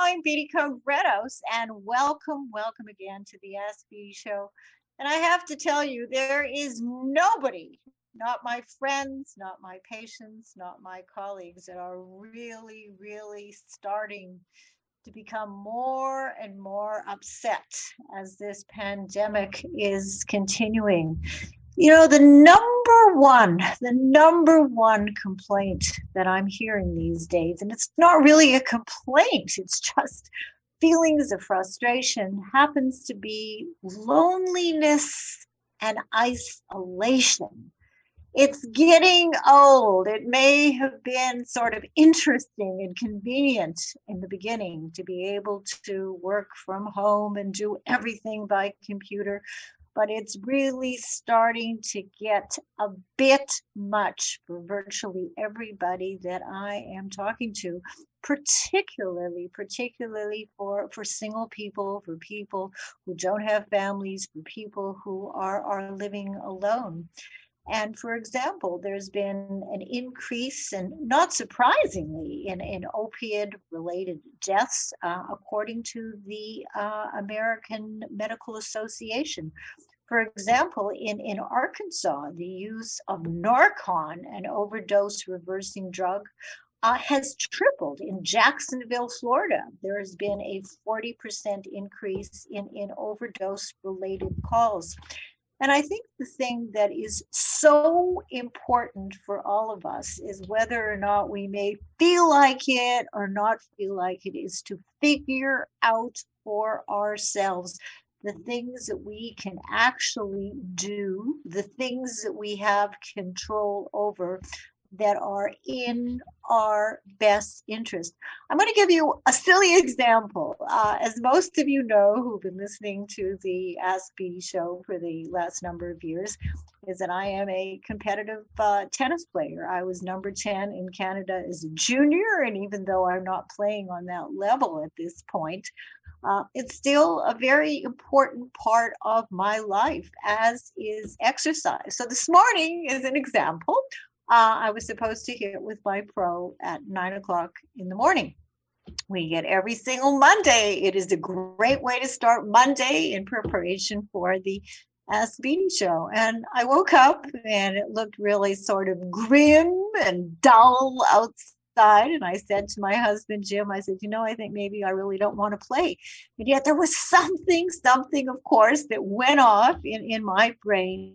I'm Beatty Cogredos, and welcome again to the Ask Beatty Show. And I have to tell you, there is nobody, not my friends, not my patients, not my colleagues, that are really starting to become more and more upset as this pandemic is continuing. You know, the number one complaint that I'm hearing these days, and it's not really a complaint, it's just feelings of frustration, happens to be loneliness and isolation. It's getting old. It may have been sort of interesting and convenient in the beginning to be able to work from home and do everything by computer, but it's really starting to get a bit much for virtually everybody that I am talking to, particularly for single people, for people who don't have families, for people who are living alone. And for example, there's been an increase, and not surprisingly, in opiate related deaths, according to the American Medical Association. For example, in Arkansas, the use of Narcan, an overdose reversing drug, has tripled. In Jacksonville, Florida, there has been a 40% increase in overdose related calls. And I think the thing that is so important for all of us is whether or not we may feel like it or not feel like it, is to figure out for ourselves the things that we can actually do, the things that we have control over that are in our best interest. I'm going to give you a silly example. As most of you know who've been listening to the Ask Beatty show for the last number of years, is that I am a competitive tennis player. I was number 10 in Canada as a junior, and even though I'm not playing on that level at this point, it's still a very important part of my life, as is exercise. So this morning, as an example, I was supposed to hit with my pro at 9 o'clock in the morning. We get every single Monday. It is a great way to start Monday in preparation for the Ask Beatty show. And I woke up and it looked really sort of grim and dull outside. And I said to my husband, Jim, I said, I think maybe I really don't want to play. And yet there was something, of course, that went off in my brain.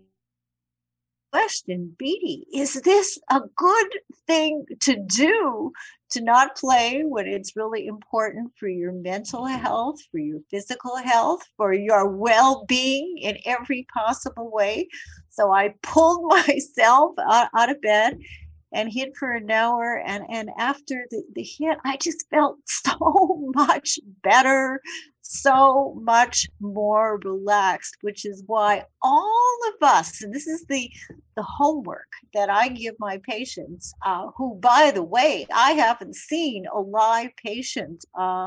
Question, Beatty, is this a good thing to do, to not play when it's really important for your mental health, for your physical health, for your well-being in every possible way? So I pulled myself out of bed and hit for an hour. And after the hit, I just felt so much better, so much more relaxed, which is why all of us, and this is the homework that I give my patients, who, by the way, I haven't seen a live patient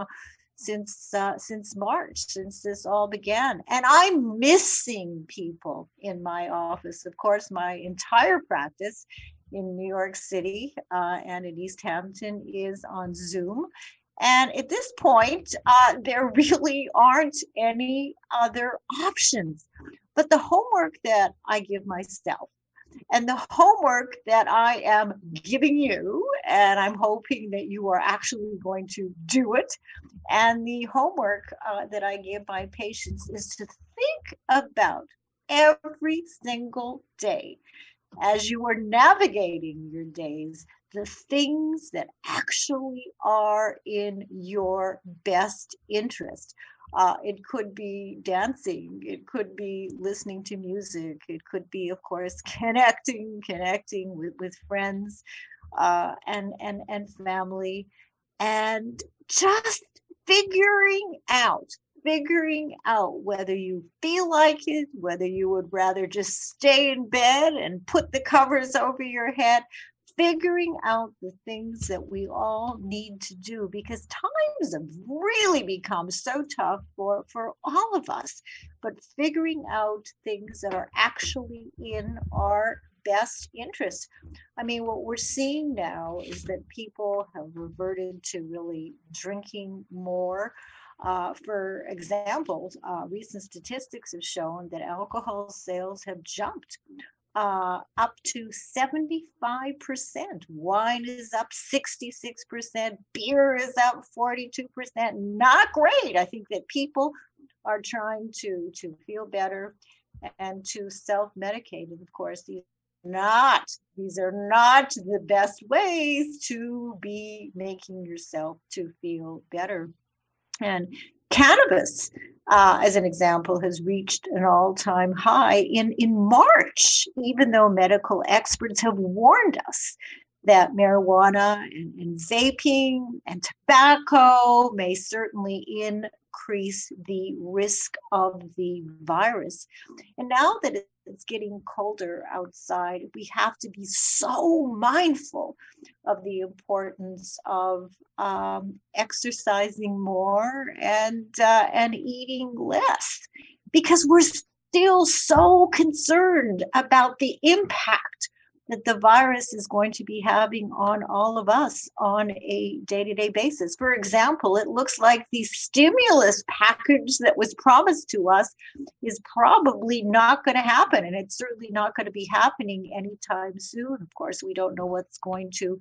since March, since this all began. And I'm missing people in my office. Of course, my entire practice in New York City and in East Hampton is on Zoom. And at this point, there really aren't any other options. But the homework that I give myself, and the homework that I am giving you, and I'm hoping that you are actually going to do it, and the homework that I give my patients, is to think about every single day, as you are navigating your days, the things that actually are in your best interest. It could be dancing, it could be listening to music, it could be, of course, connecting with friends and family, and just figuring out whether you feel like it, whether you would rather just stay in bed and put the covers over your head, figuring out the things that we all need to do, because times have really become so tough for all of us. But figuring out things that are actually in our best interest. I mean, what we're seeing now is that people have reverted to really drinking more. For example, recent statistics have shown that alcohol sales have jumped up to 75%. Wine is up 66%. Beer is up 42%. Not great. I think that people are trying to feel better and to self-medicate. And of course, these are not the best ways to be making yourself to feel better. And cannabis, as an example, has reached an all-time high in March, even though medical experts have warned us that marijuana and vaping and tobacco may certainly increase the risk of the virus. And now that it's getting colder outside, we have to be so mindful of the importance of exercising more and eating less, because we're still so concerned about the impact that the virus is going to be having on all of us on a day-to-day basis. For example, it looks like the stimulus package that was promised to us is probably not going to happen, and it's certainly not going to be happening anytime soon. Of course, we don't know what's going to,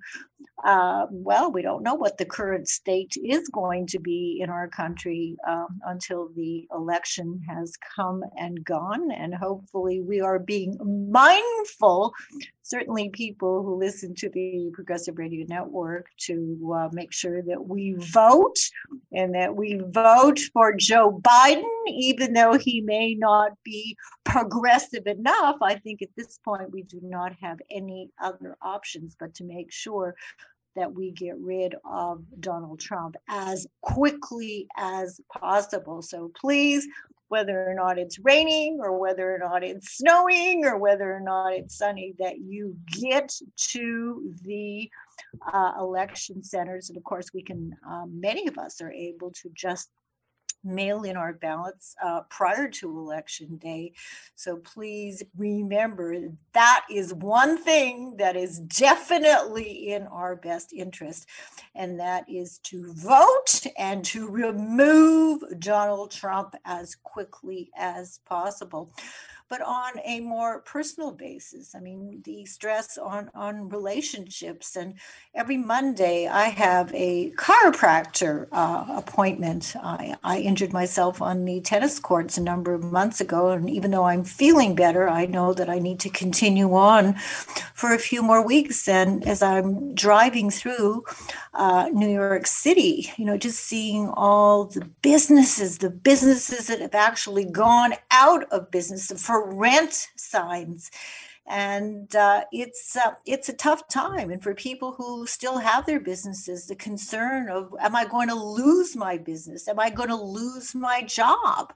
we don't know what the current state is going to be in our country until the election has come and gone, and hopefully we are being mindful, certainly people who listen to the Progressive Radio Network, to make sure that we vote, and that we vote for Joe Biden, even though he may not be progressive enough. I think at this point we do not have any other options but to make sure that we get rid of Donald Trump as quickly as possible. So please, whether or not it's raining or whether or not it's snowing or whether or not it's sunny, that you get to the election centers. And of course, we can, many of us are able to just mail in our ballots prior to election day. So please remember, that is one thing that is definitely in our best interest, and that is to vote and to remove Donald Trump as quickly as possible. But on a more personal basis, I mean, the stress on relationships. And every Monday, I have a chiropractor appointment. I injured myself on the tennis courts a number of months ago. And even though I'm feeling better, I know that I need to continue on for a few more weeks. And as I'm driving through New York City, just seeing all the businesses that have actually gone out of business for rent signs. And it's a tough time. And for people who still have their businesses, the concern of, am I going to lose my business? Am I going to lose my job?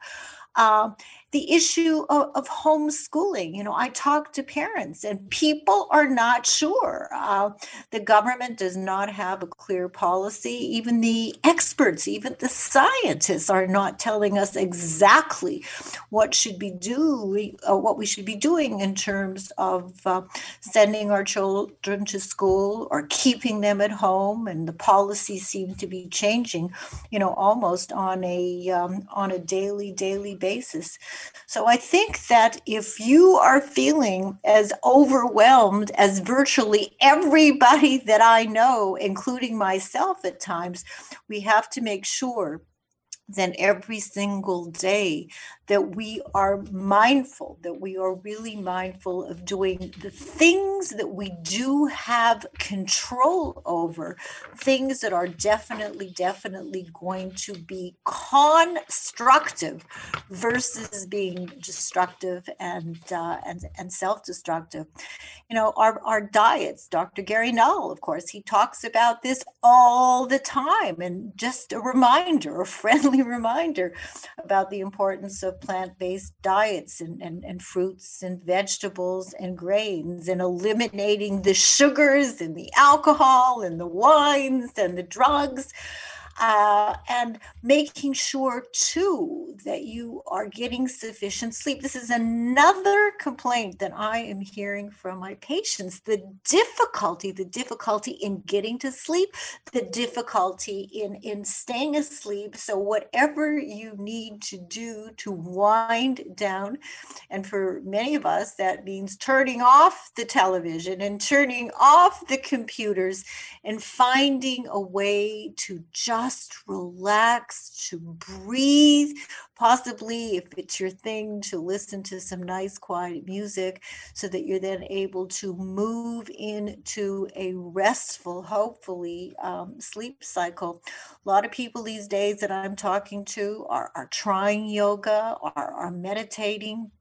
The issue of homeschooling. I talk to parents and people are not sure. The government does not have a clear policy. Even the experts, even the scientists are not telling us exactly what we should be doing in terms of sending our children to school or keeping them at home. And the policies seem to be changing, almost on a daily basis. So I think that if you are feeling as overwhelmed as virtually everybody that I know, including myself at times, we have to make sure that every single day that we are mindful, that we are really mindful of doing the things that we do have control over, things that are definitely going to be constructive versus being destructive and self-destructive. Our diets, Dr. Gary Null, of course, he talks about this all the time, and just a friendly reminder about the importance of plant-based diets and fruits and vegetables and grains, and eliminating the sugars and the alcohol and the wines and the drugs. And making sure, too, that you are getting sufficient sleep. This is another complaint that I am hearing from my patients, the difficulty in getting to sleep, the difficulty in staying asleep. So whatever you need to do to wind down, and for many of us, that means turning off the television and turning off the computers and finding a way to just relax, to breathe, possibly, if it's your thing, to listen to some nice quiet music so that you're then able to move into a restful, hopefully, sleep cycle. A lot of people these days that I'm talking to are trying yoga, are meditating,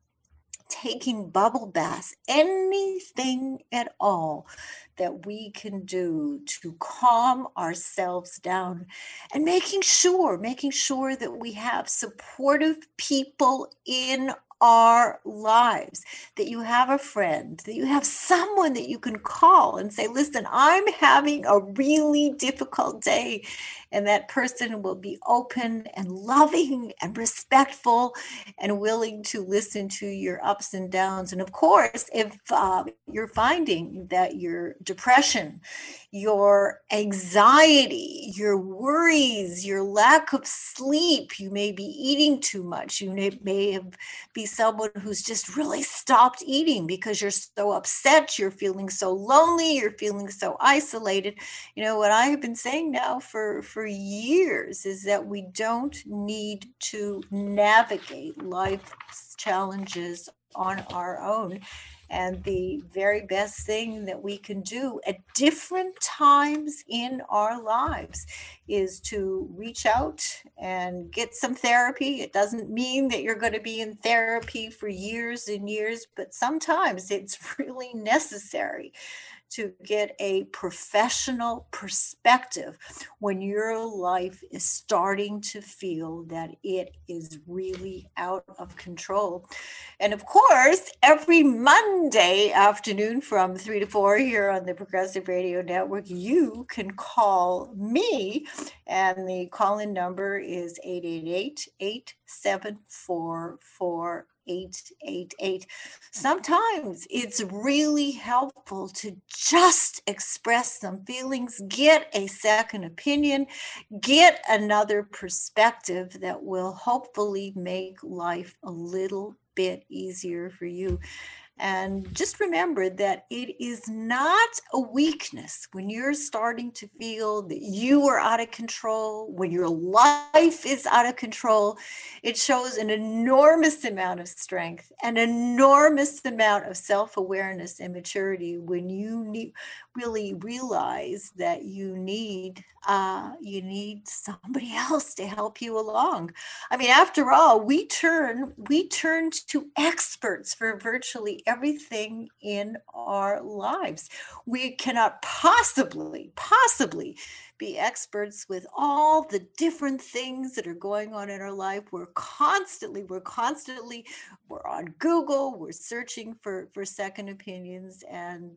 taking bubble baths, anything at all that we can do to calm ourselves down, and making sure that we have supportive people in our lives, that you have a friend, that you have someone that you can call and say, listen, I'm having a really difficult day. And that person will be open and loving and respectful and willing to listen to your ups and downs. And of course, if you're finding that your depression, your anxiety, your worries, your lack of sleep, you may be eating too much, you may be someone who's just really stopped eating because you're so upset, you're feeling so lonely, you're feeling so isolated. You know, what I have been saying now for years is that we don't need to navigate life's challenges on our own. And the very best thing that we can do at different times in our lives is to reach out and get some therapy. It doesn't mean that you're going to be in therapy for years and years, but sometimes it's really necessary to get a professional perspective when your life is starting to feel that it is really out of control. And of course, every Monday afternoon from 3 to 4 here on the Progressive Radio Network, you can call me, and the call-in number is 888-874-4888. Sometimes it's really helpful to just express some feelings, get a second opinion, get another perspective that will hopefully make life a little bit easier for you. And just remember that it is not a weakness when you're starting to feel that you are out of control, when your life is out of control. It shows an enormous amount of strength, an enormous amount of self-awareness and maturity when you really realize that you need somebody else to help you along. I mean, after all, we turn to experts for virtually everything in our lives. We cannot possibly be experts with all the different things that are going on in our life. We're on Google, we're searching for second opinions, and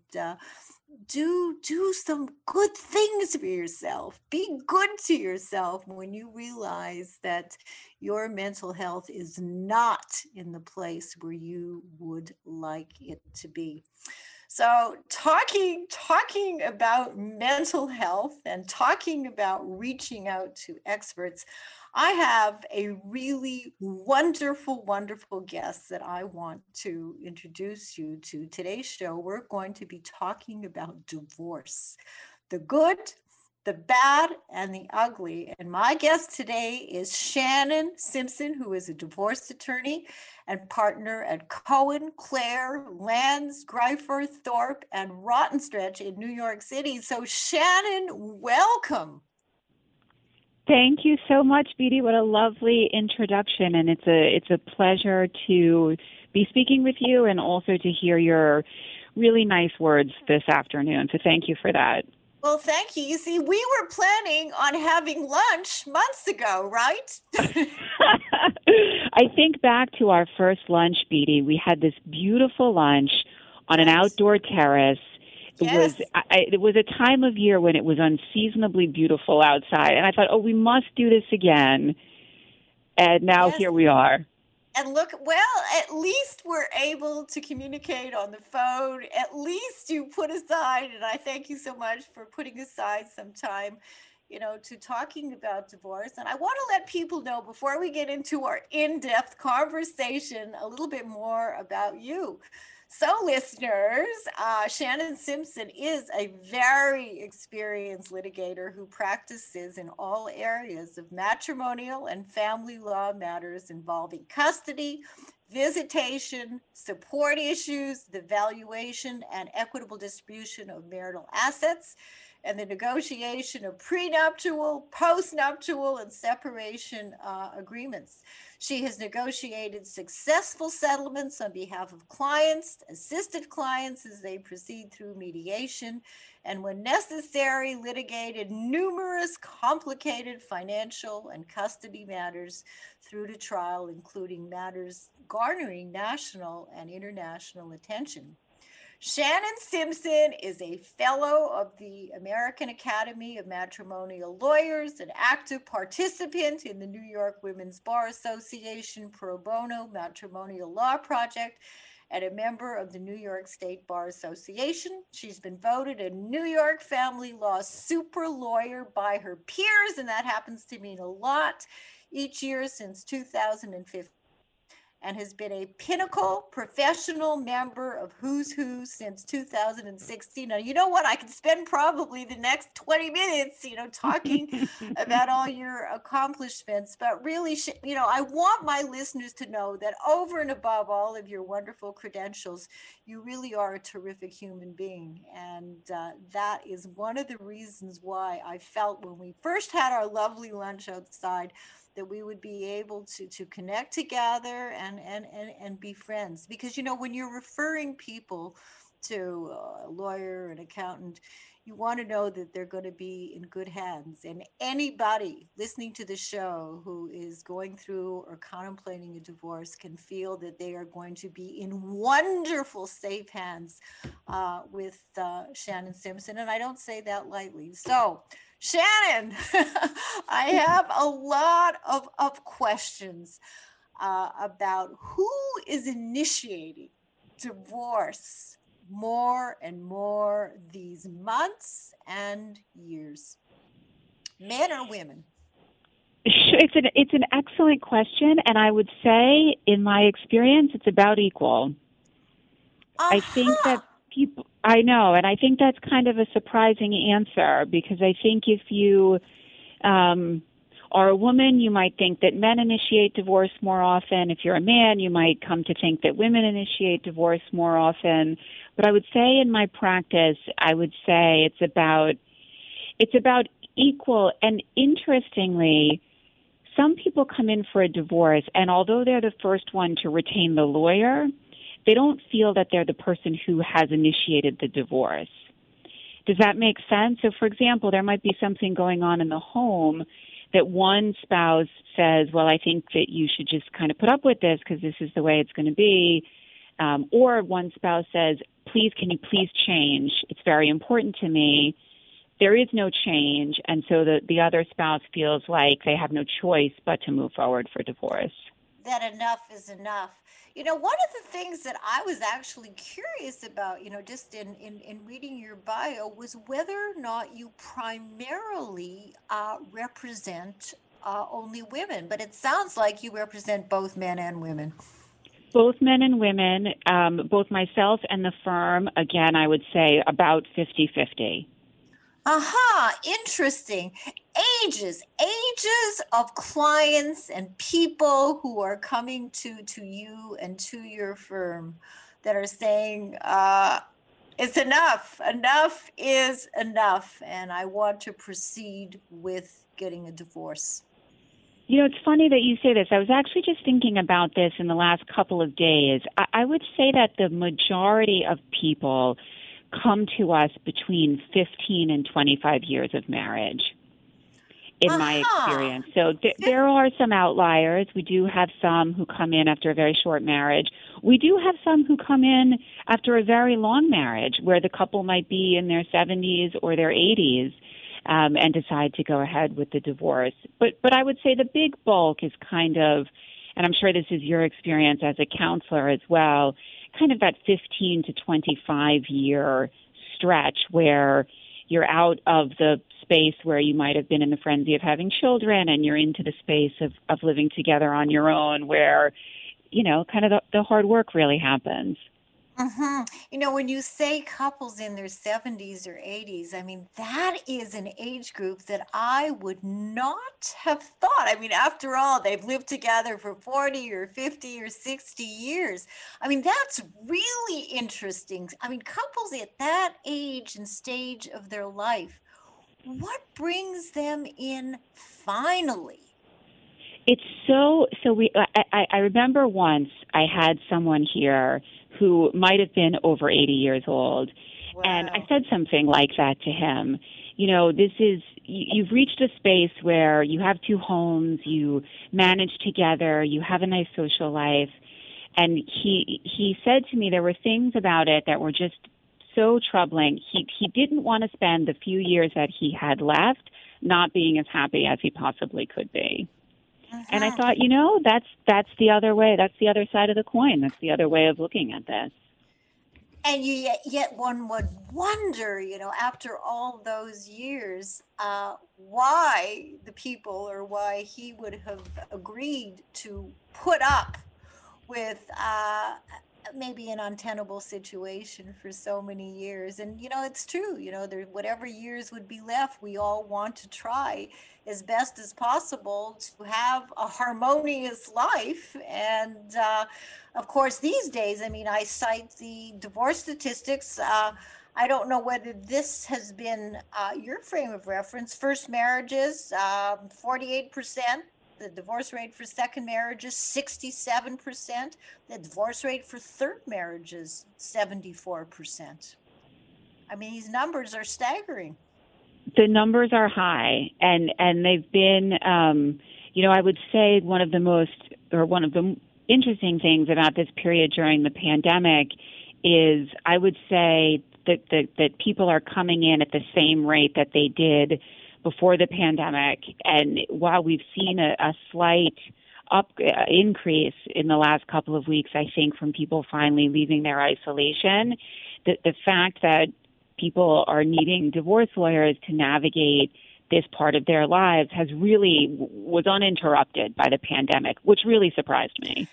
do some good things for yourself. Be good to yourself when you realize that your mental health is not in the place where you would like it to be. So talking about mental health and talking about reaching out to experts, I have a really wonderful, wonderful guest that I want to introduce you to. Today's show, we're going to be talking about divorce, the good, the bad, and the ugly. And my guest today is Shannon Simpson, who is a divorce attorney and partner at Cohen, Clare, Lands, Greifer, Thorpe, and Rottenstretch in New York City. So Shannon, welcome. Thank you so much, Beatty. What a lovely introduction, and it's a pleasure to be speaking with you and also to hear your really nice words this afternoon. So thank you for that. Well, thank you. You see, we were planning on having lunch months ago, right? I think back to our first lunch, Beatty. We had this beautiful lunch on an outdoor terrace. It was a time of year when it was unseasonably beautiful outside, and I thought, we must do this again. And now Yes. here we are. And look, well, at least we're able to communicate on the phone. At least you put aside, and I thank you so much for putting aside some time, to talking about divorce. And I want to let people know before we get into our in depth conversation a little bit more about you. So, listeners, Shannon Simpson is a very experienced litigator who practices in all areas of matrimonial and family law matters involving custody, visitation, support issues, the valuation and equitable distribution of marital assets, and the negotiation of prenuptial, postnuptial, and separation agreements. She has negotiated successful settlements on behalf of clients, assisted clients as they proceed through mediation, and when necessary, litigated numerous complicated financial and custody matters through to trial, including matters garnering national and international attention. Shannon Simpson is a fellow of the American Academy of Matrimonial Lawyers, an active participant in the New York Women's Bar Association Pro Bono Matrimonial Law Project, and a member of the New York State Bar Association. She's been voted a New York family law super lawyer by her peers, and that happens to mean a lot, each year since 2015. And has been a pinnacle professional member of Who's Who since 2016. Now, you know what? I could spend probably the next 20 minutes, talking about all your accomplishments. But really, I want my listeners to know that over and above all of your wonderful credentials, you really are a terrific human being. And that is one of the reasons why I felt when we first had our lovely lunch outside that we would be able to connect together and be friends. Because, when you're referring people to a lawyer, an accountant, you want to know that they're going to be in good hands. And anybody listening to the show who is going through or contemplating a divorce can feel that they are going to be in wonderful, safe hands with Shannon Simpson. And I don't say that lightly. So, Shannon, I have a lot of questions about who is initiating divorce more and more these months and years, men or women? It's an excellent question, and I would say, in my experience, it's about equal. I think that people, I know, and I think that's kind of a surprising answer, because I think if you are a woman, you might think that men initiate divorce more often. If you're a man, you might come to think that women initiate divorce more often. But I would say in my practice, I would say it's about equal. And interestingly, some people come in for a divorce, and although they're the first one to retain the lawyer, they don't feel that they're the person who has initiated the divorce. Does that make sense? So, for example, there might be something going on in the home that one spouse says, well, I think that you should just kind of put up with this because this is the way it's going to be. Or one spouse says, please, can you please change? It's very important to me. There is no change. And so the other spouse feels like they have no choice but to move forward for divorce. That enough is enough. One of the things that I was actually curious about, just in reading your bio, was whether or not you primarily represent only women. But it sounds like you represent both men and women. Both men and women, both myself and the firm, again, I would say about 50-50. Aha, interesting. Ages of clients and people who are coming to you and to your firm that are saying, it's enough. Enough is enough. And I want to proceed with getting a divorce. It's funny that you say this. I was actually just thinking about this in the last couple of days. I would say that the majority of people come to us between 15 and 25 years of marriage, in my experience. So there are some outliers. We do have some who come in after a very short marriage. We do have some who come in after a very long marriage, where the couple might be in their 70s or their 80s. and decide to go ahead with the divorce. But I would say the big bulk is kind of, and I'm sure this is your experience as a counselor as well, kind of that 15 to 25 year stretch where you're out of the space where you might have been in the frenzy of having children, and you're into the space of living together on your own where, kind of the hard work really happens. When you say couples in their 70s or 80s, I mean, that is an age group that I would not have thought. I mean, after all, they've lived together for 40 or 50 or 60 years. I mean, that's really interesting. I mean, couples at that age and stage of their life, what brings them in finally? It's so I remember once I had someone here who might have been over 80 years old. Wow. And I said something like that to him. You've reached a space where you have two homes, you manage together, you have a nice social life. And he said to me there were things about it that were just so troubling. He didn't want to spend the few years that he had left not being as happy as he possibly could be. And I thought, that's the other way. That's the other side of the coin. That's the other way of looking at this. And yet one would wonder, after all those years, why the people or why he would have agreed to put up with maybe an untenable situation for so many years. And, it's true, whatever years would be left, we all want to try as best as possible to have a harmonious life. And of course, these days, I mean, I cite the divorce statistics. I don't know whether this has been your frame of reference. First marriages, 48%. The divorce rate for second marriages, 67%. The divorce rate for third marriages, 74%. I mean, these numbers are staggering. The numbers are high, and they've been, I would say one of the interesting things about this period during the pandemic is I would say that people are coming in at the same rate that they did before the pandemic. And while we've seen a slight increase in the last couple of weeks, I think, from people finally leaving their isolation, the fact that people are needing divorce lawyers to navigate this part of their lives was uninterrupted by the pandemic, which really surprised me.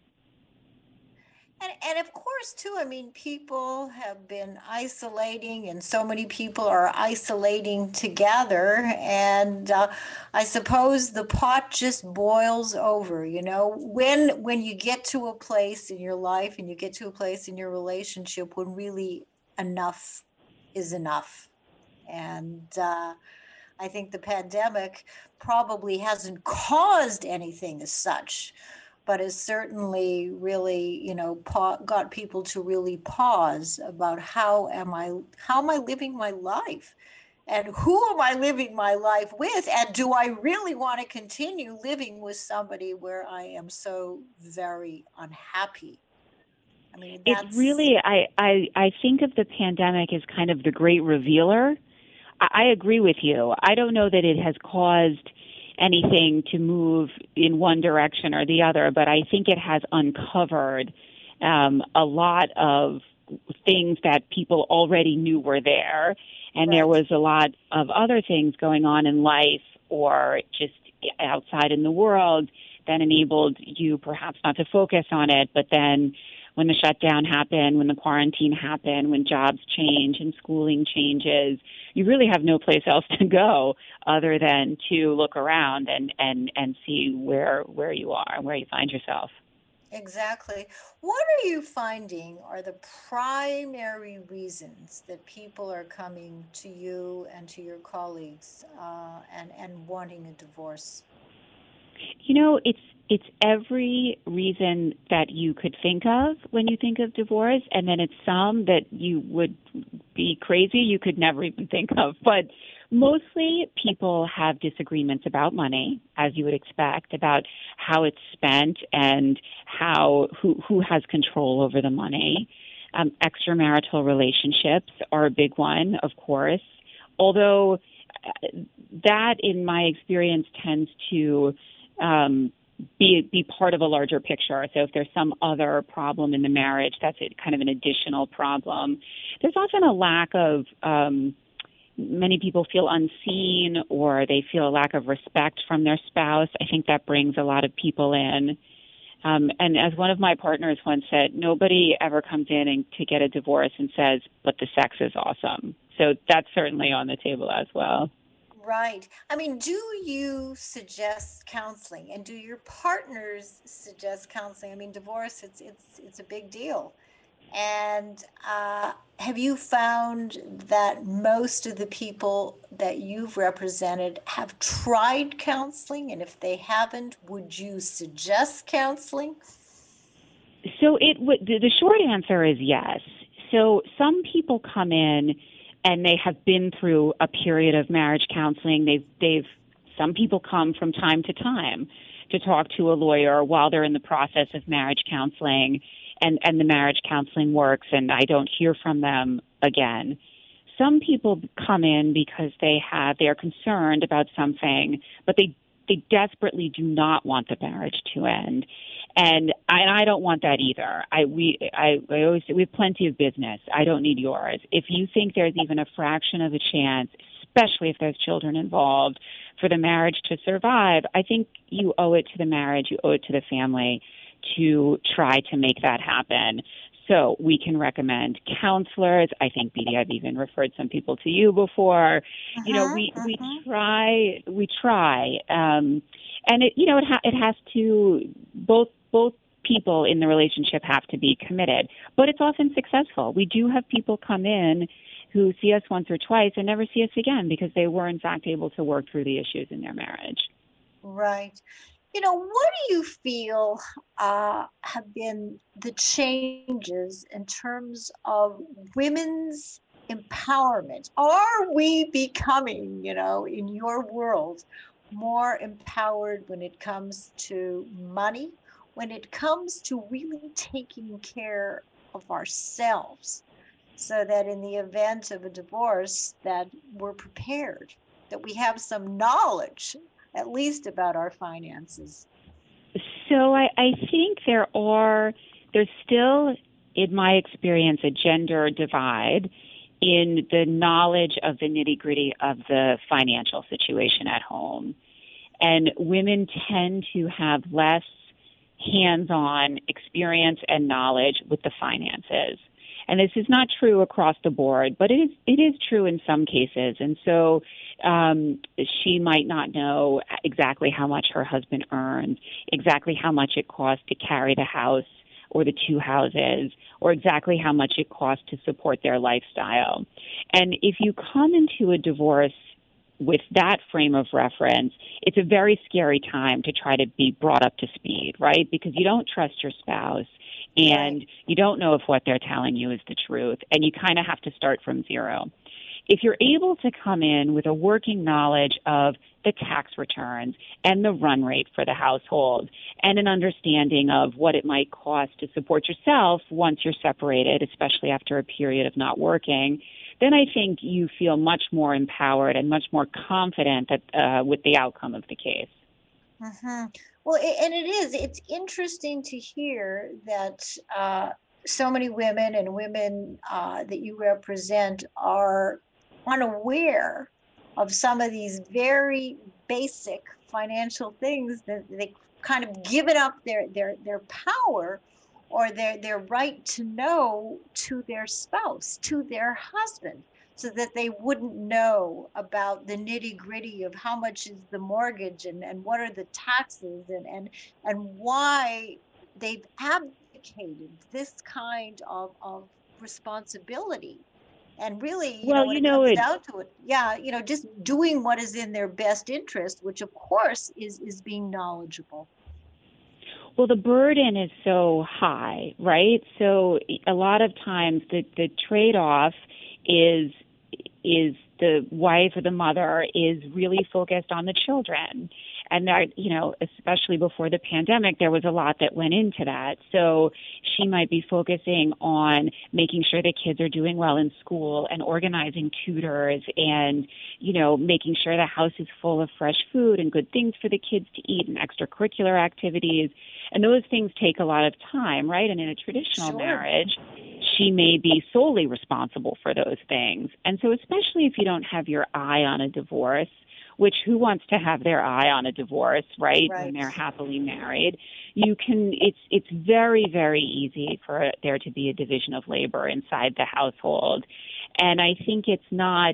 And of course, too, I mean, people have been isolating, and so many people are isolating together. And I suppose the pot just boils over, when you get to a place in your life and you get to a place in your relationship when really enough is enough. And I think the pandemic probably hasn't caused anything as such, but has certainly really, got people to really pause about how am I living my life, and who am I living my life with, and do I really want to continue living with somebody where I am so very unhappy? I mean, it's really, I think of the pandemic as kind of the great revealer. I agree with you. I don't know that it has caused anything to move in one direction or the other, but I think it has uncovered a lot of things that people already knew were there. And Right. There was a lot of other things going on in life or just outside in the world that enabled you perhaps not to focus on it. But then when the shutdown happened, when the quarantine happened, when jobs change and schooling changes, you really have no place else to go other than to look around and see where you are and where you find yourself. Exactly. What are you finding are the primary reasons that people are coming to you and to your colleagues and wanting a divorce? It's every reason that you could think of when you think of divorce, and then it's some that you would be crazy you could never even think of. But mostly people have disagreements about money, as you would expect, about how it's spent and who has control over the money. Extramarital relationships are a big one, of course, although that, in my experience, tends to be part of a larger picture. So if there's some other problem in the marriage, that's kind of an additional problem. There's often a lack of many people feel unseen, or they feel a lack of respect from their spouse. I think that brings a lot of people in. And as one of my partners once said, nobody ever comes in to get a divorce and says, but the sex is awesome. So that's certainly on the table as well. Right. I mean, do you suggest counseling, and do your partners suggest counseling? I mean, divorce, it's a big deal. And have you found that most of the people that you've represented have tried counseling? And if they haven't, would you suggest counseling? So the short answer is yes. So some people come in and they have been through a period of marriage counseling. Some people come from time to time to talk to a lawyer while they're in the process of marriage counseling, and the marriage counseling works, and I don't hear from them again. Some people come in because they are concerned about something, but they desperately do not want the marriage to end. And I don't want that either. I always say we have plenty of business. I don't need yours. If you think there's even a fraction of a chance, especially if there's children involved, for the marriage to survive, I think you owe it to the marriage, you owe it to the family to try to make that happen. So we can recommend counselors. I think, BD, I've even referred some people to you before. We try. And it has to, both people in the relationship have to be committed, but it's often successful. We do have people come in who see us once or twice and never see us again because they were in fact able to work through the issues in their marriage. Right. What do you feel have been the changes in terms of women's empowerment? Are we becoming, in your world, more empowered when it comes to money, when it comes to really taking care of ourselves, so that in the event of a divorce that we're prepared, that we have some knowledge, at least about our finances? So I think there's still, in my experience, a gender divide in the knowledge of the nitty-gritty of the financial situation at home. And women tend to have less hands-on experience and knowledge with the finances. And this is not true across the board, but it is true in some cases. And so she might not know exactly how much her husband earns, exactly how much it costs to carry the house or the two houses, or exactly how much it costs to support their lifestyle. And if you come into a divorce with that frame of reference, it's a very scary time to try to be brought up to speed, right? Because you don't trust your spouse, and you don't know if what they're telling you is the truth, and you kind of have to start from zero. If you're able to come in with a working knowledge of the tax returns and the run rate for the household and an understanding of what it might cost to support yourself once you're separated, especially after a period of not working, then I think you feel much more empowered and much more confident that with the outcome of the case. Mm-hmm. Well, it's interesting to hear that so many women and women that you represent are unaware of some of these very basic financial things, that they kind of given up their power or their right to know to their spouse, to their husband, so that they wouldn't know about the nitty gritty of how much is the mortgage, and what are the taxes, and why they've abdicated this kind of responsibility. And really, Well, when it comes down to it, just doing what is in their best interest, which of course is being knowledgeable. Well, the burden is so high, right? So a lot of times the trade-off is the wife or the mother is really focused on the children. And that, especially before the pandemic, there was a lot that went into that. So she might be focusing on making sure the kids are doing well in school and organizing tutors and, making sure the house is full of fresh food and good things for the kids to eat and extracurricular activities. And those things take a lot of time, right? And in a traditional marriage, she may be solely responsible for those things. And so especially if you don't have your eye on a divorce, which who wants to have their eye on a divorce, right? When they're happily married, it's very, very easy for there to be a division of labor inside the household. And I think it's not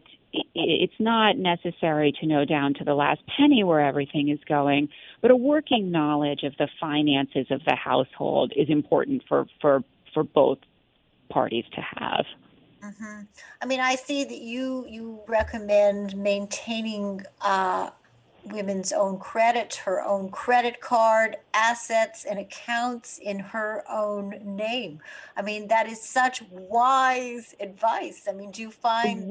necessary to know down to the last penny where everything is going, but a working knowledge of the finances of the household is important for both parties to have. Mm-hmm. I mean, I see that you recommend maintaining women's own credit, her own credit card, assets, and accounts in her own name. I mean, that is such wise advice. I mean, do you find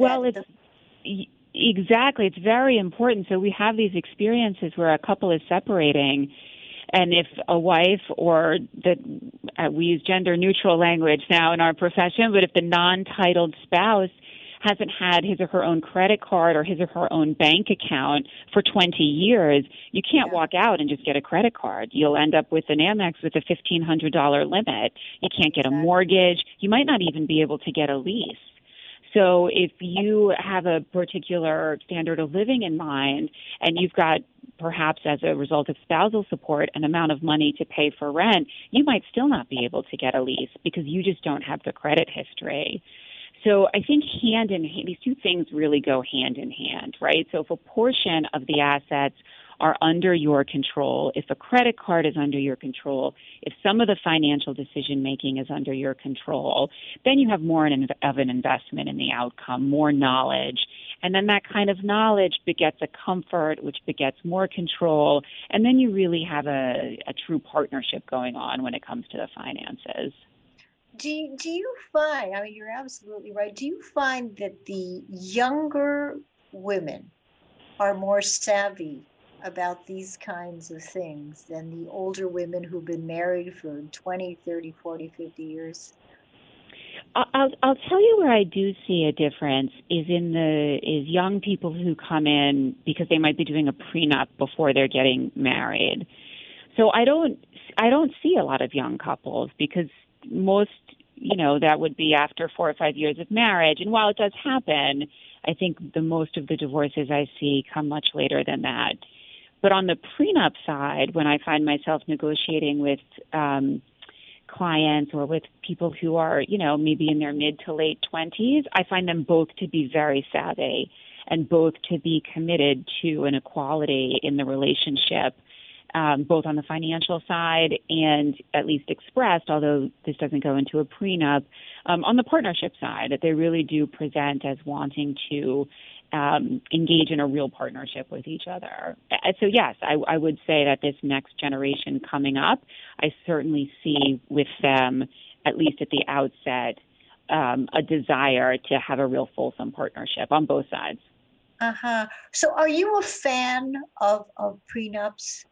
Exactly. It's very important. So we have these experiences where a couple is separating, and if a wife or we use gender neutral language now in our profession, but if the non-titled spouse hasn't had his or her own credit card or his or her own bank account for 20 years, you can't walk out and just get a credit card. You'll end up with an Amex with a $1,500 limit. You can't get a mortgage. You might not even be able to get a lease. So if you have a particular standard of living in mind and you've got perhaps as a result of spousal support an amount of money to pay for rent, you might still not be able to get a lease because you just don't have the credit history. So I think hand in hand, these two things really go hand in hand, right? So if a portion of the assets are under your control, if a credit card is under your control, if some of the financial decision-making is under your control, then you have more of an investment in the outcome, more knowledge. And then that kind of knowledge begets a comfort, which begets more control. And then you really have a true partnership going on when it comes to the finances. Do you find, I mean, you're absolutely right. Do you find that the younger women are more savvy about these kinds of things than the older women who've been married for 20, 30, 40, 50 years? I'll tell you where I do see a difference is young people who come in because they might be doing a prenup before they're getting married. So I don't see a lot of young couples because most, that would be after 4 or 5 years of marriage. And while it does happen, I think the most of the divorces I see come much later than that. But on the prenup side, when I find myself negotiating with clients or with people who are, maybe in their mid to late 20s, I find them both to be very savvy and both to be committed to an equality in the relationship, both on the financial side and at least expressed, although this doesn't go into a prenup, on the partnership side, that they really do present as wanting to engage in a real partnership with each other. So yes, I would say that this next generation coming up, I certainly see with them, at least at the outset, a desire to have a real fulsome partnership on both sides. Uh-huh. So are you a fan of prenups?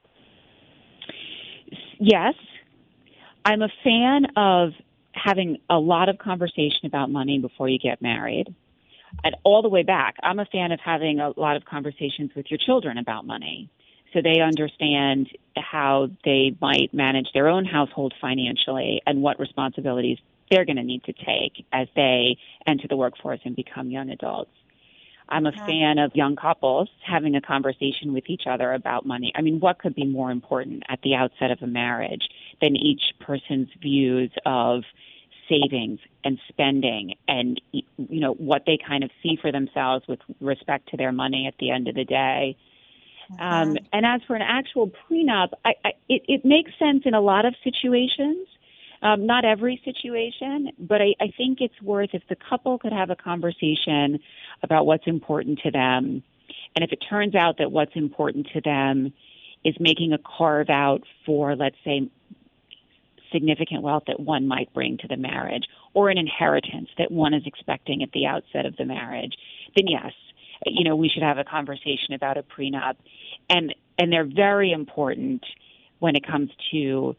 Yes. I'm a fan of having a lot of conversation about money before you get married. And all the way back, I'm a fan of having a lot of conversations with your children about money so they understand how they might manage their own household financially and what responsibilities they're going to need to take as they enter the workforce and become young adults. I'm a fan of young couples having a conversation with each other about money. I mean, what could be more important at the outset of a marriage than each person's views of savings and spending and, what they kind of see for themselves with respect to their money at the end of the day. And as for an actual prenup, it makes sense in a lot of situations. Not every situation, but I think it's worth if the couple could have a conversation about what's important to them. And if it turns out that what's important to them is making a carve out for, let's say, significant wealth that one might bring to the marriage or an inheritance that one is expecting at the outset of the marriage, then yes. we should have a conversation about a prenup. And they're very important when it comes to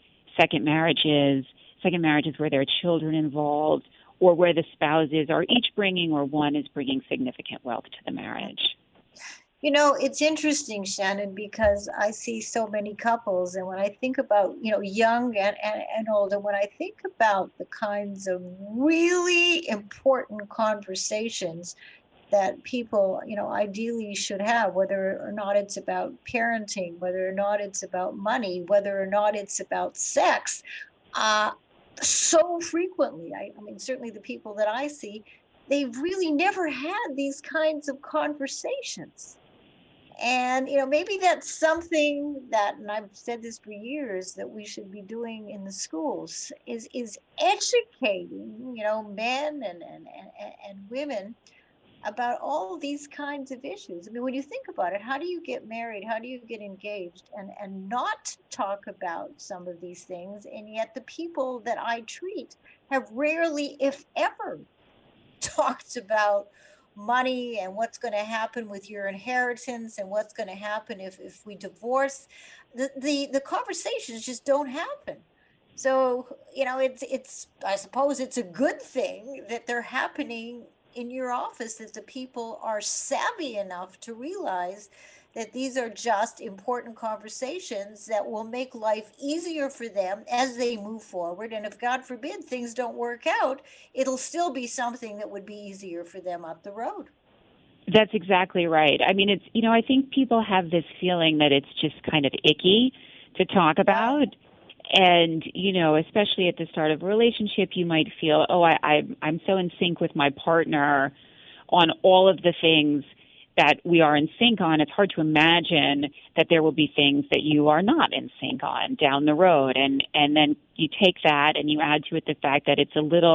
second marriages where there are children involved, or where the spouses are each bringing, or one is bringing significant wealth to the marriage. It's interesting, Shannon, because I see so many couples, and when I think about, young and old, and when I think about the kinds of really important conversations that people, ideally should have, whether or not it's about parenting, whether or not it's about money, whether or not it's about sex, uh, so frequently, I mean, certainly the people that I see, they've really never had these kinds of conversations. And, maybe that's something that, and I've said this for years, that we should be doing in the schools is educating, men and women about all these kinds of issues. I mean, when you think about it, how do you get married? How do you get engaged and not talk about some of these things? And yet the people that I treat have rarely, if ever, talked about money and what's going to happen with your inheritance and what's going to happen if we divorce. The conversations just don't happen. So, it's I suppose it's a good thing that they're happening in your office, that the people are savvy enough to realize that these are just important conversations that will make life easier for them as they move forward. And if, God forbid, things don't work out, it'll still be something that would be easier for them up the road. That's exactly right. I mean, it's, I think people have this feeling that it's just kind of icky to talk about. And, especially at the start of a relationship, you might feel, I'm so in sync with my partner on all of the things that we are in sync on. It's hard to imagine that there will be things that you are not in sync on down the road. And then you take that and you add to it the fact that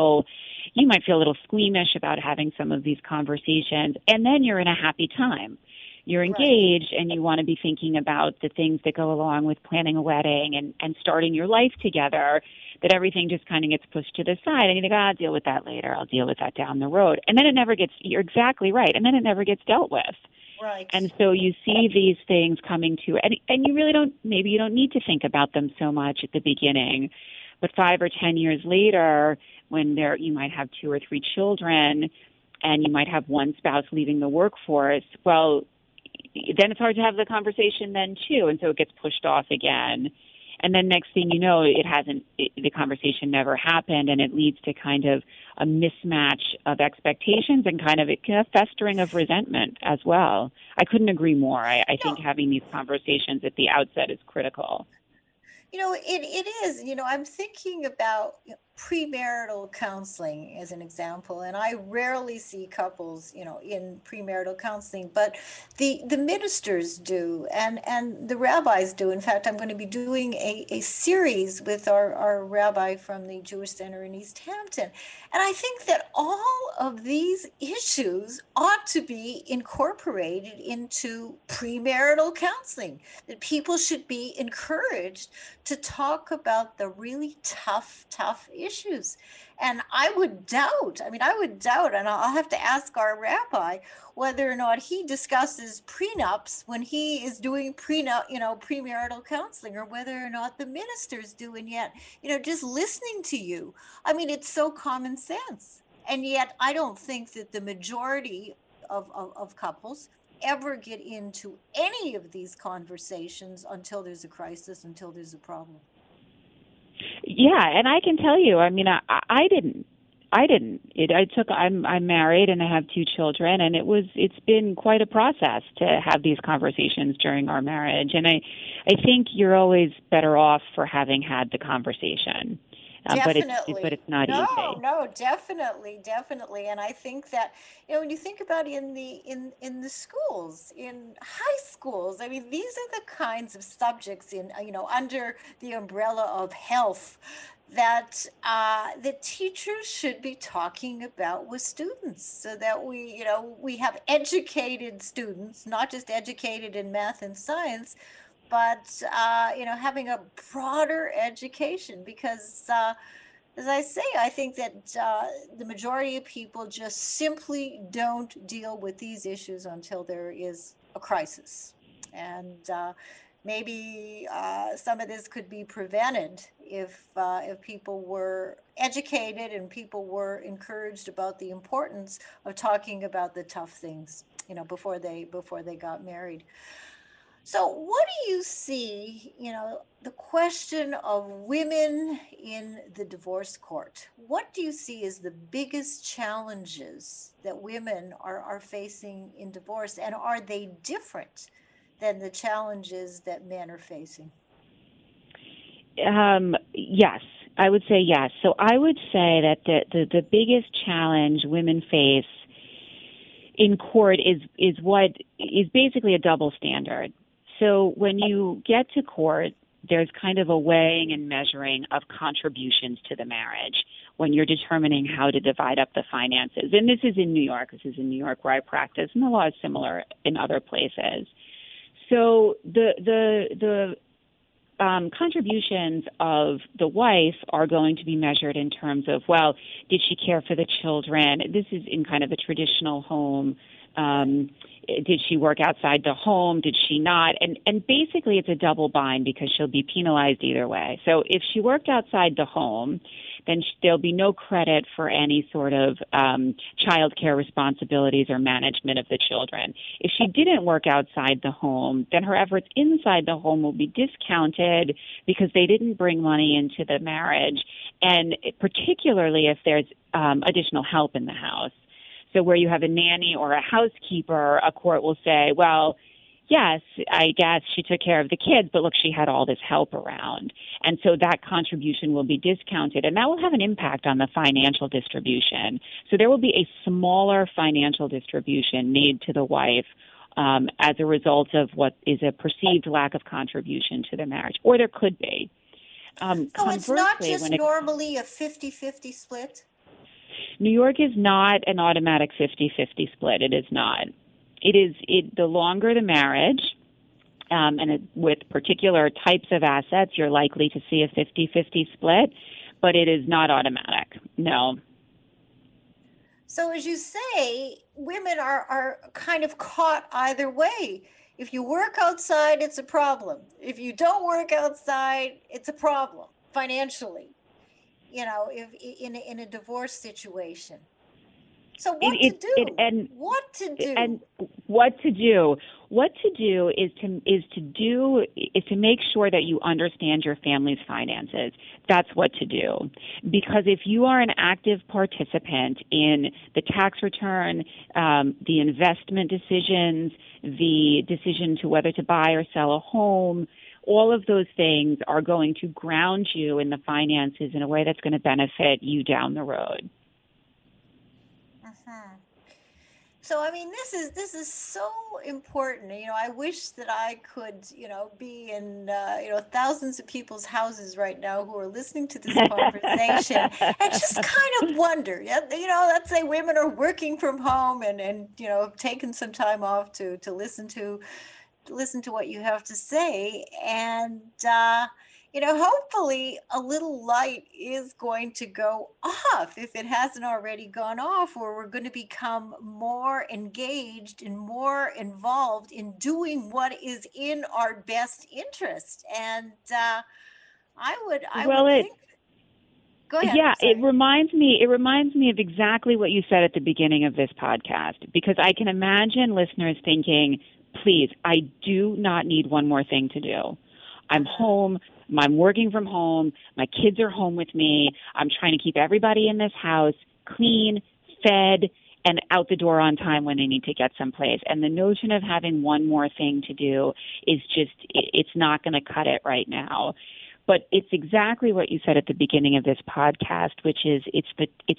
you might feel a little squeamish about having some of these conversations, and then you're in a happy time. You're engaged, and you want to be thinking about the things that go along with planning a wedding and starting your life together, that everything just kind of gets pushed to the side. And you think, I'll deal with that later. I'll deal with that down the road. And then you're exactly right. And then it never gets dealt with. Right. And so you see these things coming to, and you really maybe you don't need to think about them so much at the beginning. But 5 or 10 years later, when you might have 2 or 3 children, and you might have one spouse leaving the workforce, well, then it's hard to have the conversation then too, and so it gets pushed off again. And then next thing you know, the conversation never happened, and it leads to kind of a mismatch of expectations and kind of a festering of resentment as well. I couldn't agree more. I think having these conversations at the outset is critical. It is. I'm thinking about premarital counseling as an example, and I rarely see couples, in premarital counseling, but the ministers do, and the rabbis do. In fact, I'm going to be doing a series with our rabbi from the Jewish Center in East Hampton, and I think that all of these issues ought to be incorporated into premarital counseling, that people should be encouraged to talk about the really tough issues. And I would doubt, and I'll have to ask our rabbi whether or not he discusses prenups when he is doing premarital counseling, or whether or not the ministers do. And yet, just listening to you, I mean, it's so common sense. And yet I don't think that the majority of couples ever get into any of these conversations until there's a crisis, until there's a problem. Yeah, and I can tell you, I mean, I didn't. I'm married and I have 2 children, and it's been quite a process to have these conversations during our marriage. And I think you're always better off for having had the conversation. Definitely. But it's not easy. No, definitely. And I think that, when you think about in the schools, in high schools, I mean, these are the kinds of subjects under the umbrella of health that the teachers should be talking about with students, so that we have educated students, not just educated in math and science, but having a broader education, because as I say, I think that the majority of people just simply don't deal with these issues until there is a crisis. And maybe some of this could be prevented if people were educated and people were encouraged about the importance of talking about the tough things, before they got married. So, what do you see, the question of women in the divorce court? What do you see as the biggest challenges that women are facing in divorce? And are they different than the challenges that men are facing? Yes, I would say yes. So I would say that the biggest challenge women face in court is what is basically a double standard. So when you get to court, there's kind of a weighing and measuring of contributions to the marriage when you're determining how to divide up the finances. And this is in New York. This is in New York where I practice, and the law is similar in other places. So the contributions of the wife are going to be measured in terms of, well, did she care for the children? This is in kind of a traditional home. Did she work outside the home? Did she not? And basically it's a double bind because she'll be penalized either way. So if she worked outside the home, then there'll be no credit for any sort of child care responsibilities or management of the children. If she didn't work outside the home, then her efforts inside the home will be discounted because they didn't bring money into the marriage, and particularly if there's additional help in the house. So where you have a nanny or a housekeeper, a court will say, well, yes, I guess she took care of the kids, but look, she had all this help around. And so that contribution will be discounted, and that will have an impact on the financial distribution. So there will be a smaller financial distribution made to the wife as a result of what is a perceived lack of contribution to the marriage, or there could be. So it's not just normally a 50-50 split? New York is not an automatic 50-50 split. It is not. The longer the marriage, with particular types of assets, you're likely to see a 50-50 split, but it is not automatic. No. So as you say, women are kind of caught either way. If you work outside, it's a problem. If you don't work outside, it's a problem financially. If in a divorce situation. So what to do is to make sure that you understand your family's finances. That's what to do. Because if you are an active participant in the tax return, the investment decisions, the decision to whether to buy or sell a home, all of those things are going to ground you in the finances in a way that's going to benefit you down the road. Uh-huh. So, I mean, this is so important. I wish that I could, be in, thousands of people's houses right now who are listening to this conversation and just kind of wonder, let's say women are working from home and taking some time off to listen to what you have to say. And, hopefully a little light is going to go off if it hasn't already gone off, or we're going to become more engaged and more involved in doing what is in our best interest. And I would think. Go ahead. Yeah, it reminds me of exactly what you said at the beginning of this podcast, because I can imagine listeners thinking, please, I do not need one more thing to do. I'm home. I'm working from home. My kids are home with me. I'm trying to keep everybody in this house clean, fed, and out the door on time when they need to get someplace. And the notion of having one more thing to do is just, it's not going to cut it right now. But it's exactly what you said at the beginning of this podcast, which is it's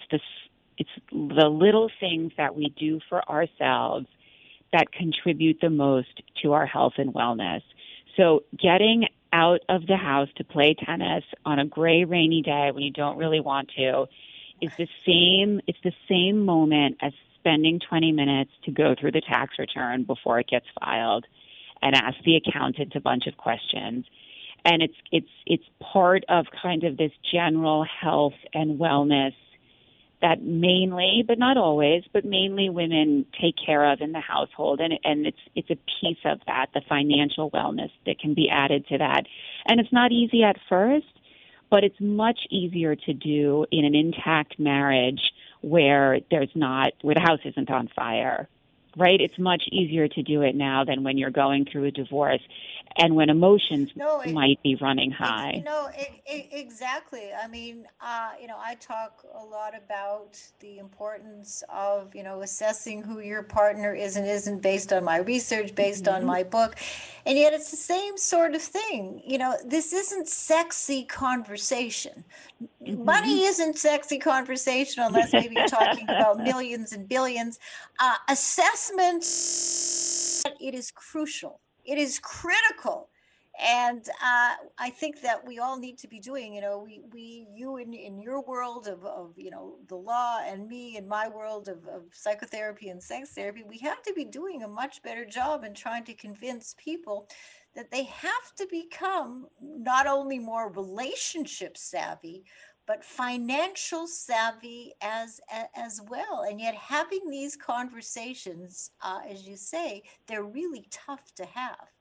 the little things that we do for ourselves that contribute the most to our health and wellness. So getting out of the house to play tennis on a gray, rainy day when you don't really want to is it's the same moment as spending 20 minutes to go through the tax return before it gets filed and ask the accountant a bunch of questions. And it's part of kind of this general health and wellness that mainly, but not always, but mainly women take care of in the household. And it's a piece of that, the financial wellness that can be added to that. And it's not easy at first, but it's much easier to do in an intact marriage where the house isn't on fire. Right? It's much easier to do it now than when you're going through a divorce and when emotions might be running high. Exactly. I mean, I talk a lot about the importance of, assessing who your partner is and isn't based on my research, based on my book. And yet it's the same sort of thing. This isn't sexy conversation. Money isn't sexy conversation unless maybe you're talking about millions and billions. Assessment, it is crucial. It is critical. And I think that we all need to be doing, you in your world of the law, and me in my world of psychotherapy and sex therapy, we have to be doing a much better job in trying to convince people that they have to become not only more relationship savvy, but financial savvy as well. And yet having these conversations, as you say, they're really tough to have.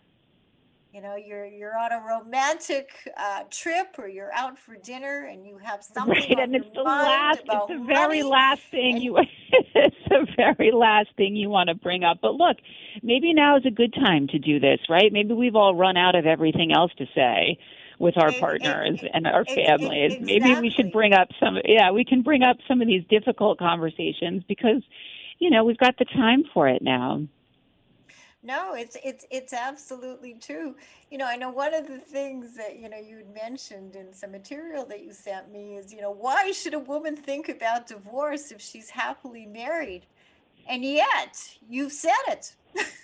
You're on a romantic trip, or you're out for dinner, and you have something right, on and your mind about it's the money. very last thing it's the very last thing you want to bring up. But look, maybe now is a good time to do this, right? Maybe we've all run out of everything else to say with our partners and our families. Exactly. Maybe we should bring up we can bring up some of these difficult conversations because, we've got the time for it now. No, it's absolutely true. I know one of the things that, you'd mentioned in some material that you sent me is, why should a woman think about divorce if she's happily married? And yet you've said it.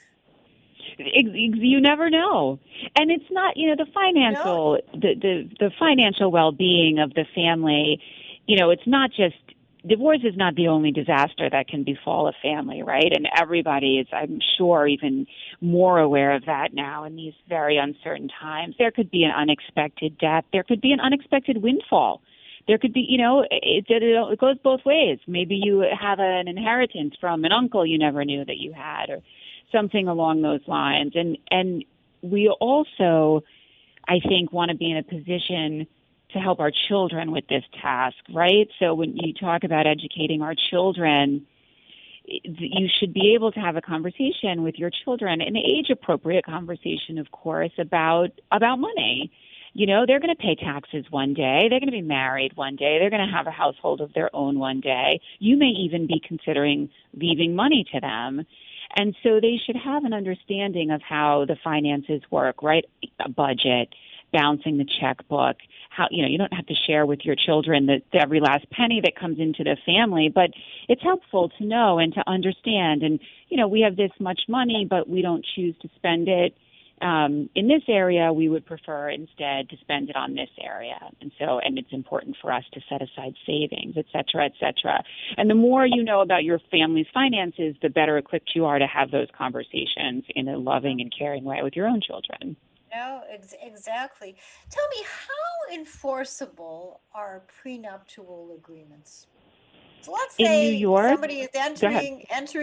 You never know. And it's not, the financial, the financial well-being of the family, it's not just, divorce is not the only disaster that can befall a family, right? And everybody is, I'm sure, even more aware of that now in these very uncertain times. There could be an unexpected death. There could be an unexpected windfall. There could be, it goes both ways. Maybe you have an inheritance from an uncle you never knew that you had, or something along those lines. And we also, I think, want to be in a position to help our children with this task, right? So when you talk about educating our children, you should be able to have a conversation with your children, an age-appropriate conversation, of course, about money. They're going to pay taxes one day. They're going to be married one day. They're going to have a household of their own one day. You may even be considering leaving money to them. And so they should have an understanding of how the finances work, right? A budget, balancing the checkbook, how, you don't have to share with your children the every last penny that comes into the family, but it's helpful to know and to understand. And, we have this much money, but we don't choose to spend it in this area. We would prefer instead to spend it on this area. And it's important for us to set aside savings, et cetera, et cetera. And the more you know about your family's finances, the better equipped you are to have those conversations in a loving and caring way with your own children. No, exactly. Tell me, how enforceable are prenuptial agreements? So let's In New say York, somebody is entering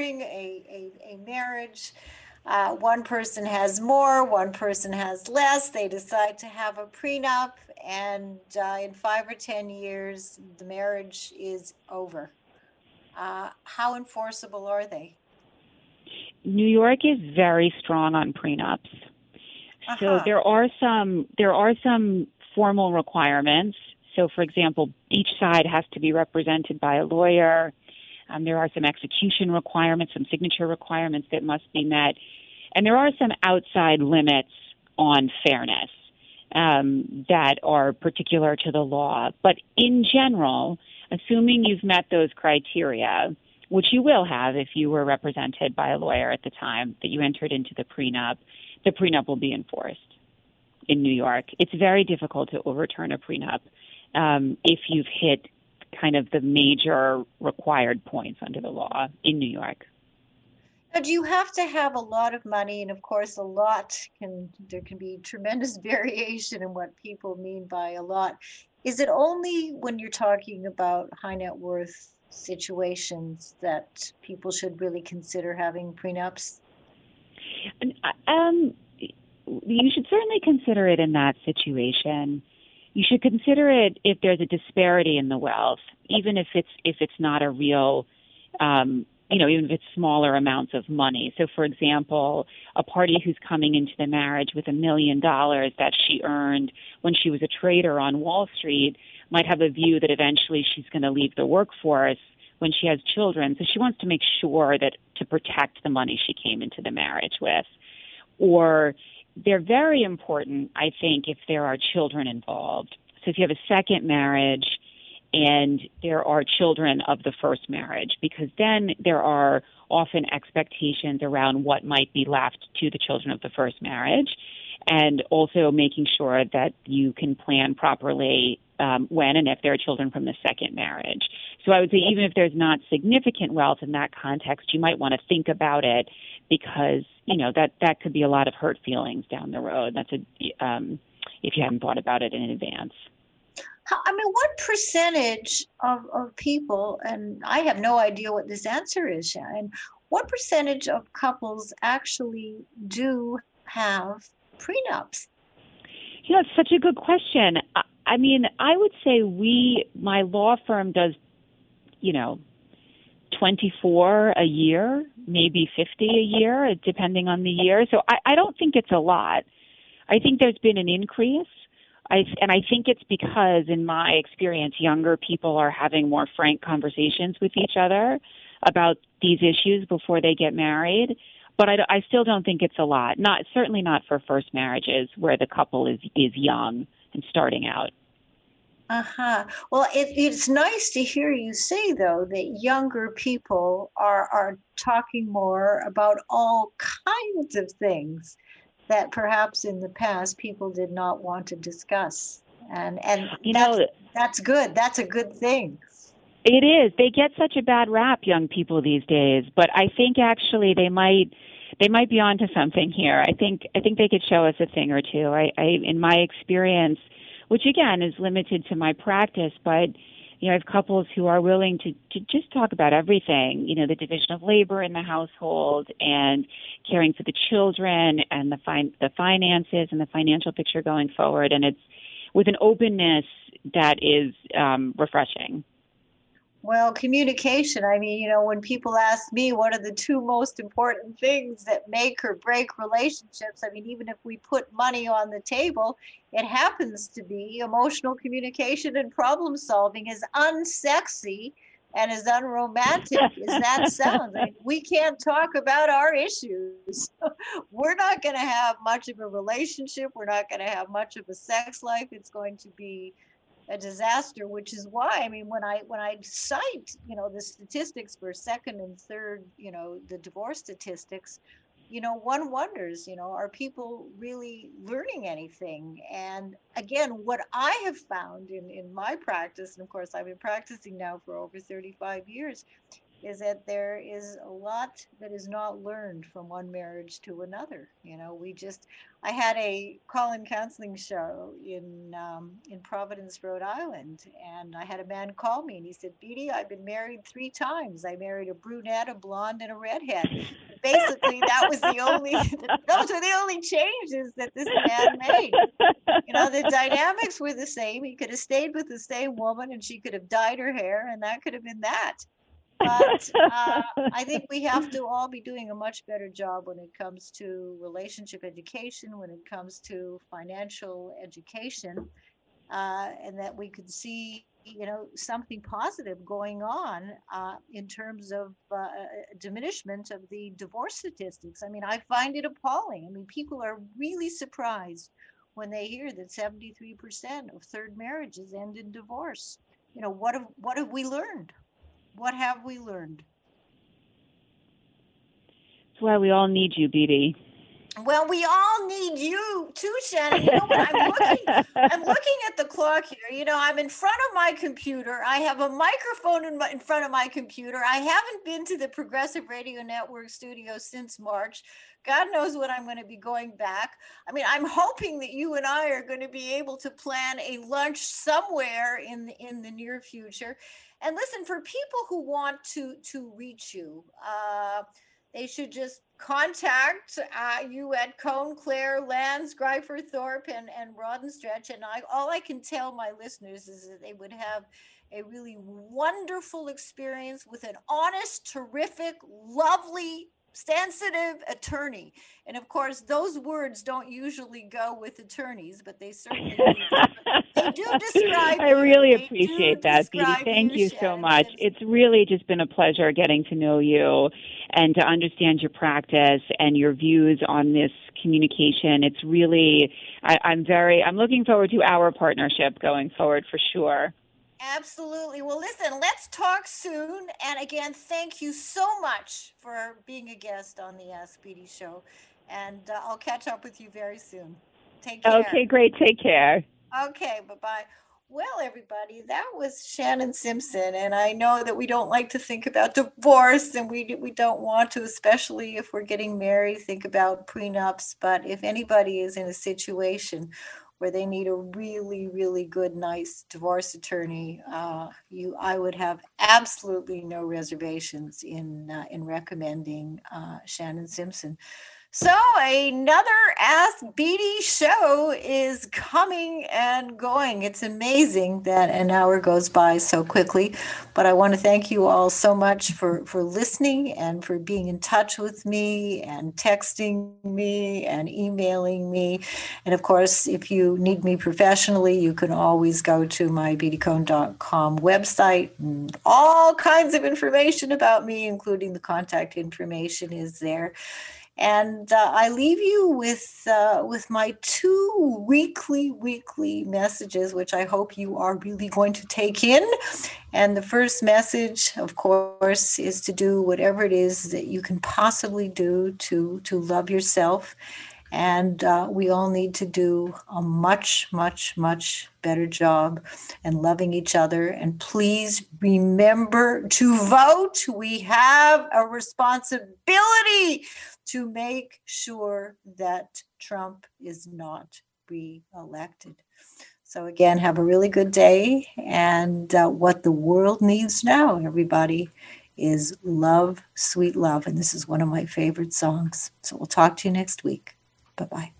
a marriage. One person has more, one person has less. They decide to have a prenup, and in 5 or 10 years, the marriage is over. How enforceable are they? New York is very strong on prenups. So there are some formal requirements. So, for example, each side has to be represented by a lawyer. There are some execution requirements, some signature requirements that must be met. And there are some outside limits on fairness that are particular to the law. But in general, assuming you've met those criteria, which you will have if you were represented by a lawyer at the time that you entered into the prenup will be enforced in New York. It's very difficult to overturn a prenup if you've hit kind of the major required points under the law in New York. But you have to have a lot of money, and of course, there can be tremendous variation in what people mean by a lot. Is it only when you're talking about high net worth situations that people should really consider having prenups? And, you should certainly consider it in that situation. You should consider it if there's a disparity in the wealth, even if it's not a real, even if it's smaller amounts of money. So, for example, a party who's coming into the marriage with $1 million that she earned when she was a trader on Wall Street might have a view that eventually she's going to leave the workforce when she has children. So she wants to make sure that to protect the money she came into the marriage with. Or they're very important, I think, if there are children involved. So if you have a second marriage and there are children of the first marriage, because then there are often expectations around what might be left to the children of the first marriage, and also making sure that you can plan properly when and if there are children from the second marriage. So I would say even if there's not significant wealth in that context, you might want to think about it because, that could be a lot of hurt feelings down the road. If you haven't thought about it in advance. What percentage of people, and I have no idea what this answer is, Shannon, what percentage of couples actually do have prenups? It's such a good question. I would say my law firm does, 24 a year, maybe 50 a year, depending on the year. So I don't think it's a lot. I think there's been an increase. I think it's because, in my experience, younger people are having more frank conversations with each other about these issues before they get married. But I still don't think it's a lot. Certainly not for first marriages where the couple is young and starting out. Well, it's nice to hear you say, though, that younger people are talking more about all kinds of things that perhaps in the past people did not want to discuss. And that's good. That's a good thing. It is. They get such a bad rap, young people these days, but I think actually they might be onto something here. I think they could show us a thing or two. I in my experience, which again is limited to my practice, but I have couples who are willing to just talk about everything, the division of labor in the household and caring for the children and the finances and the financial picture going forward. And it's with an openness that is refreshing. Well, communication. When people ask me what are the two most important things that make or break relationships, even if we put money on the table, it happens to be emotional communication and problem solving, as unsexy and as unromantic as that sounds. We can't talk about our issues. We're not going to have much of a relationship. We're not going to have much of a sex life. It's going to be a disaster, which is why when I cite the statistics for second and third, the divorce statistics, one wonders, are people really learning anything? And again, what I have found in my practice, and of course I've been practicing now for over 35 years, is that there is a lot that is not learned from one marriage to another. I had a call-in counseling show in Providence, Rhode Island, and I had a man call me and he said, "Beatty, I've been married 3 times. I married a brunette, a blonde, and a redhead." Basically, those were the only changes that this man made. The dynamics were the same. He could have stayed with the same woman and she could have dyed her hair, and that could have been that. But I think we have to all be doing a much better job when it comes to relationship education, when it comes to financial education, and that we could see, something positive going on in terms of diminishment of the divorce statistics. I find it appalling. People are really surprised when they hear that 73% of third marriages end in divorce. What have we learned? What have we learned? That's why we all need you, Beatty. Well, we all need you too, Shannon. You know what? I'm looking at the clock here. You know, I'm in front of my computer. I have a microphone in front of my computer. I haven't been to the Progressive Radio Network studio since March. God knows when I'm going to be going back. I mean, I'm hoping that you and I are going to be able to plan a lunch somewhere in the near future. And listen, for people who want to reach you, they should just contact you at Cone, Clare, Lands, Gryford, Thorpe, and Rodenstretch. And all I can tell my listeners is that they would have a really wonderful experience with an honest, terrific, lovely, sensitive attorney. And of course, those words don't usually go with attorneys, but they certainly do. They do describe I you. really They appreciate do that, Beattie. describe Thank you so Shannon much. Simpson. It's really just been a pleasure getting to know you and to understand your practice and your views on this communication. It's really, I'm looking forward to our partnership going forward for sure. Absolutely. Well, listen, let's talk soon. And again, thank you so much for being a guest on the Ask Beattie show. And I'll catch up with you very soon. Take care. Okay, great. Take care. Okay, bye-bye. Well, everybody, that was Shannon Simpson. And I know that we don't like to think about divorce, and we don't want to, especially if we're getting married, think about prenups. But if anybody is in a situation where they need a really, really good, nice divorce attorney, I would have absolutely no reservations in recommending Shannon Simpson. So another Ask Beattie show is coming and going. It's amazing that an hour goes by so quickly, but I want to thank you all so much for listening and for being in touch with me and texting me and emailing me. And of course, if you need me professionally, you can always go to my beattiecone.com website, and all kinds of information about me, including the contact information, is there. And I leave you with my two weekly messages, which I hope you are really going to take in. And the first message, of course, is to do whatever it is that you can possibly do to love yourself. And we all need to do a much better job in loving each other. And please remember to vote. We have a responsibility to make sure that Trump is not re-elected. So again, have a really good day. And what the world needs now, everybody, is love, sweet love. And this is one of my favorite songs. So we'll talk to you next week. Bye-bye.